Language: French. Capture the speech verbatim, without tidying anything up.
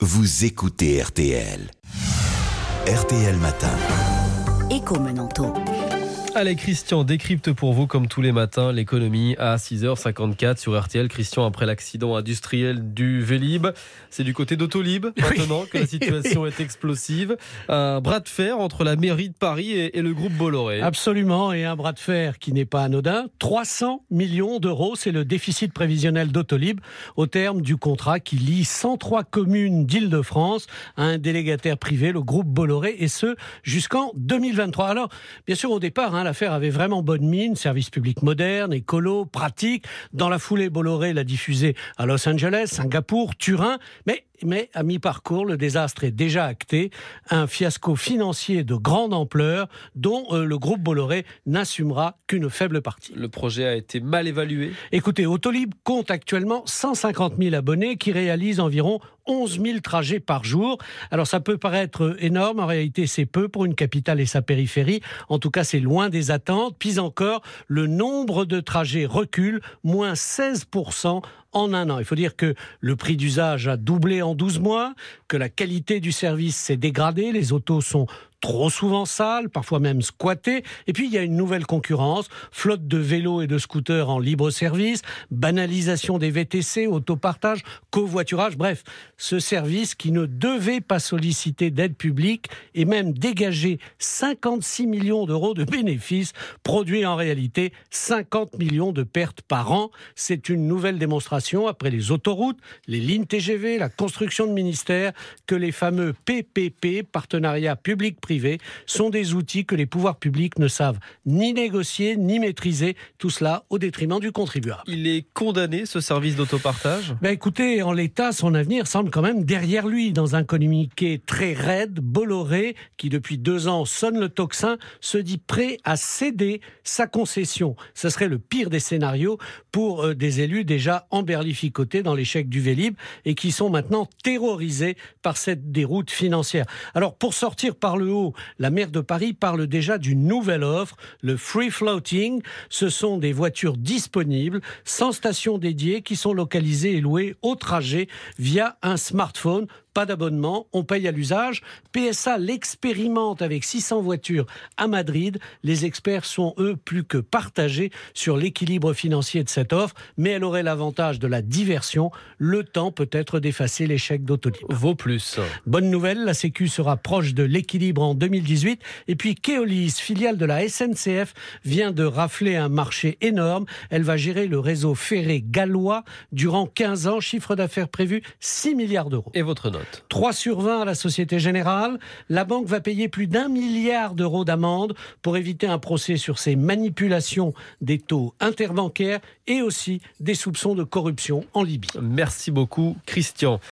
vous écoutez R T L. R T L Matin. Éco-Menanto. Allez, Christian décrypte pour vous, comme tous les matins, l'économie à six heures cinquante-quatre sur R T L. Christian, après l'accident industriel du Vélib, c'est du côté d'Autolib maintenant que la situation est explosive. Un bras de fer entre la mairie de Paris et, et le groupe Bolloré. Absolument, et un bras de fer qui n'est pas anodin. trois cents millions d'euros, c'est le déficit prévisionnel d'Autolib au terme du contrat qui lie cent trois communes d'Île-de-France à un délégataire privé, le groupe Bolloré, et ce jusqu'en deux mille vingt-trois. Alors, bien sûr, au départ, hein, l'affaire avait vraiment bonne mine, service public moderne, écolo, pratique. Dans la foulée, Bolloré l'a diffusé à Los Angeles, Singapour, Turin, mais Mais à mi-parcours, le désastre est déjà acté. Un fiasco financier de grande ampleur dont euh, le groupe Bolloré n'assumera qu'une faible partie. Le projet a été mal évalué. Écoutez, Autolib compte actuellement cent cinquante mille abonnés qui réalisent environ onze mille trajets par jour. Alors ça peut paraître énorme, en réalité c'est peu pour une capitale et sa périphérie. En tout cas c'est loin des attentes. Pis encore, le nombre de trajets recule, moins seize pour cent en un an. Il faut dire que le prix d'usage a doublé en douze mois, que la qualité du service s'est dégradée, les autos sont trop souvent sales, parfois même squattées. Et puis, il y a une nouvelle concurrence, flotte de vélos et de scooters en libre service, banalisation des V T C, autopartage, covoiturage. Bref, ce service qui ne devait pas solliciter d'aide publique et même dégager cinquante-six millions d'euros de bénéfices, produit en réalité cinquante millions de pertes par an. C'est une nouvelle démonstration, après les autoroutes, les lignes T G V, la construction de ministères, que les fameux P P P, partenariats publics-privés, sont des outils que les pouvoirs publics ne savent ni négocier, ni maîtriser, tout cela au détriment du contribuable. Il est condamné, ce service d'autopartage ? Ben écoutez, en l'état, son avenir semble quand même derrière lui. Dans un communiqué très raide, Bolloré, qui depuis deux ans sonne le tocsin, se dit prêt à céder sa concession. Ce serait le pire des scénarios pour euh, des élus déjà emberlificotés dans l'échec du Vélib et qui sont maintenant terrorisés par cette déroute financière. Alors, pour sortir par le haut, la maire de Paris parle déjà d'une nouvelle offre, le free floating. Ce sont des voitures disponibles, sans station dédiée, qui sont localisées et louées au trajet via un smartphone. Pas d'abonnement, on paye à l'usage. P S A l'expérimente avec six cents voitures à Madrid. Les experts sont, eux, plus que partagés sur l'équilibre financier de cette offre, mais elle aurait l'avantage de la diversion, le temps peut-être d'effacer l'échec d'Autolib. Vaut plus. Bonne nouvelle, la Sécu sera proche de l'équilibre en deux mille dix-huit. Et puis Keolis, filiale de la S N C F, vient de rafler un marché énorme. Elle va gérer le réseau ferré gallois durant quinze ans, chiffre d'affaires prévu six milliards d'euros. Et votre note ? trois sur vingt à la Société Générale. La banque va payer plus d'un milliard d'euros d'amende pour éviter un procès sur ses manipulations des taux interbancaires et aussi des soupçons de corruption en Libye. Merci beaucoup, Christian.